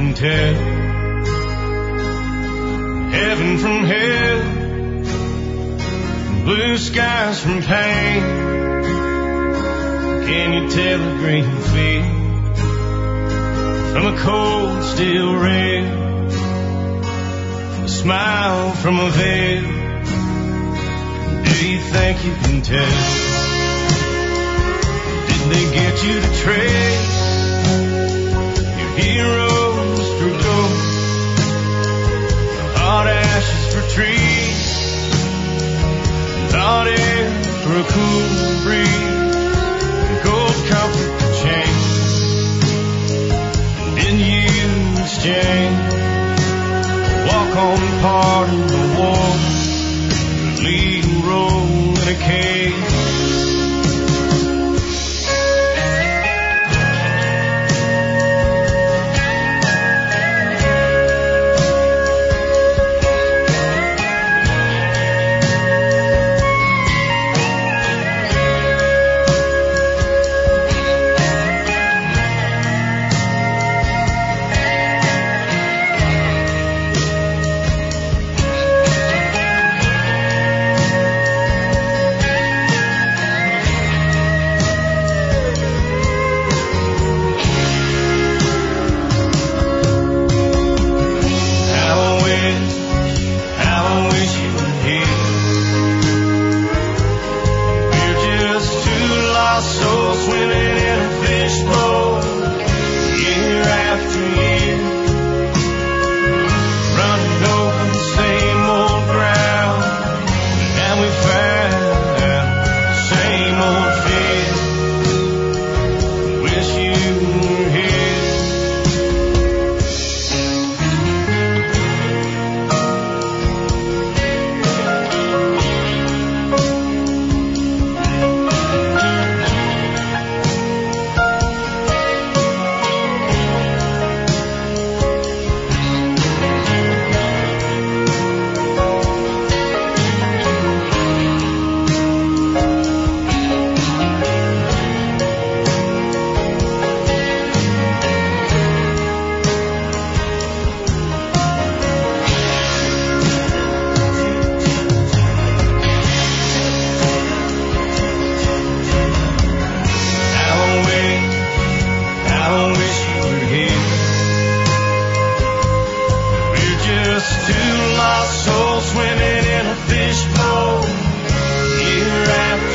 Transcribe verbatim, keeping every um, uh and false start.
can tell heaven from hell, blue skies from pain. Can you tell a green field from a cold steel rail, a smile from a veil? Do you think you can tell? Did they get you to trace your heroes through gold, hot ashes for trees, hot air for a cool breeze, and gold comfort for change? Didn't you exchange walk on part of the war, lead role in a cage? Two lost souls swimming in a fishbowl, year after